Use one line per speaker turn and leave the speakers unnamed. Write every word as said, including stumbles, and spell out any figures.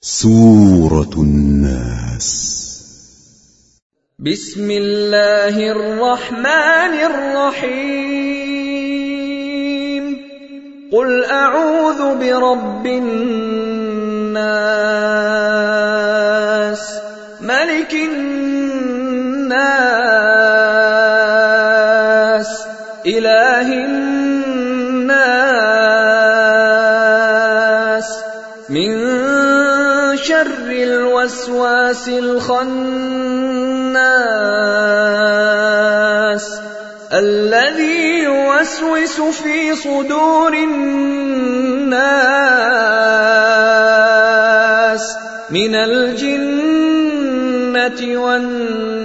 سورة الناس.
بسم الله الرحمن الرحيم. قل أعوذ برب الناس، ملك الناس، إله الناس، من شر الوسواس الخناس، الذي يوسوس في صدور الناس من الجنة والناس.